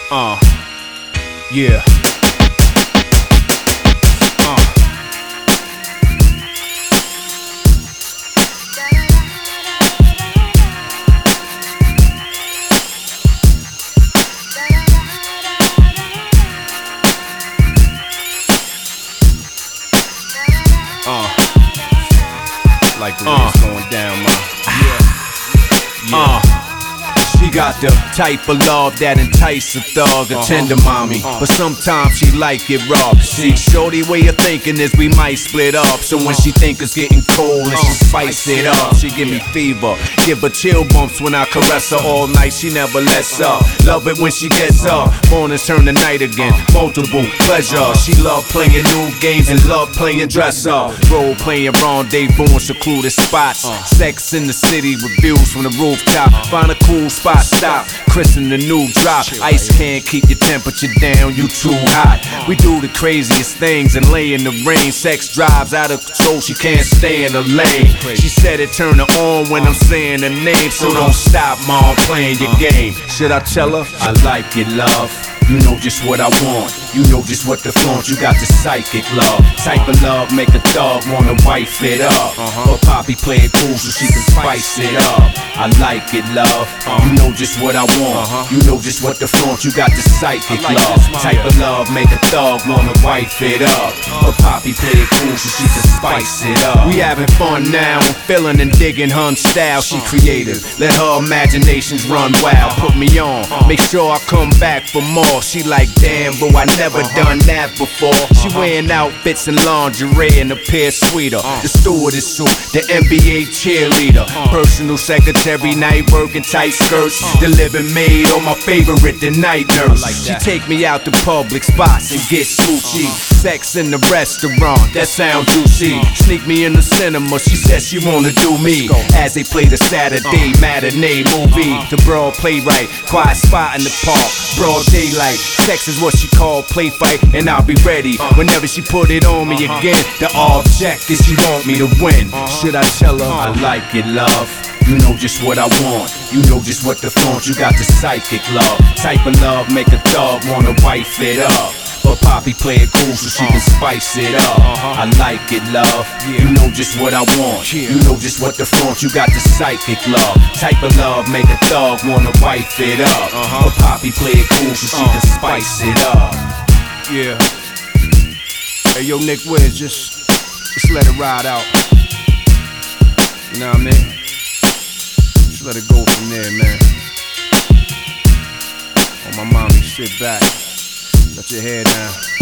Uh, yeah. Like the way it's going down, man. She got the type of love that entice a thug, a tender mommy. But sometimes she like it raw. See, shorty way of thinking is we might split up. So when she think it's getting cold and she spice it up, she give me fever, give her chill bumps when I caress her all night. She never lets up. Love it when she gets up. Mornings turn to night again. Multiple pleasure. She love playing new games and love playing dress up. Role playing rendezvous in secluded spots. Sex in the city with views from the rooftop. Find a cool spot. Stop, christen the new drop. Ice can't keep your temperature down, you too hot. We do the craziest things and lay in the rain. Sex drives out of control, she can't stay in the lane. She said it turn her on when I'm saying her name. So don't stop, mom, playing your game. Should I tell her? I like it, love. You know just what I want. You know just what to flaunt. You got the psychic love. Type of love make a dog wanna wife it up. But Poppy play it cool so she can spice it up. I like it, love. You know just what I want. You know just what to flaunt. You got the psychic love. Type of love make a dog wanna wife it up. But Poppy play it cool so she can spice it up. We having fun now. I'm feeling and digging her style. She creative. Let her imaginations run wild. Put me on. Make sure I come back for more. She like, damn, bro, I never done that before. She wearing outfits and lingerie and appear sweeter. The stewardess suit, the NBA cheerleader. Personal secretary, night working tight skirts. The living maid, or my favorite, the night nurse. She take me out to public spots and get sushi. Sex in the restaurant, that sound juicy. Sneak me in the cinema, she says she wanna do me. As they play the Saturday matinee movie. The broad playwright, quiet spot in the park, broad daylight. Sex is what she called play fight, and I'll be ready whenever she put it on me again. The object is she want me to win. Should I tell her? I like it, love. You know just what I want. You know just what to flaunt. You got the psychic love. Type of love make a dog wanna wife it up. But Poppy play it cool so she can spice it up. I like it, love. You know just what I want. You know just what to flaunt. You got the psychic love. Type of love make a dog wanna wife it up. But Poppy play it cool so she can spice it up. Yeah. Hey yo, Nick Wiz, just let it ride out. You know what I mean? Just let it go from there, man. Oh my mommy, sit back. Let your hair down.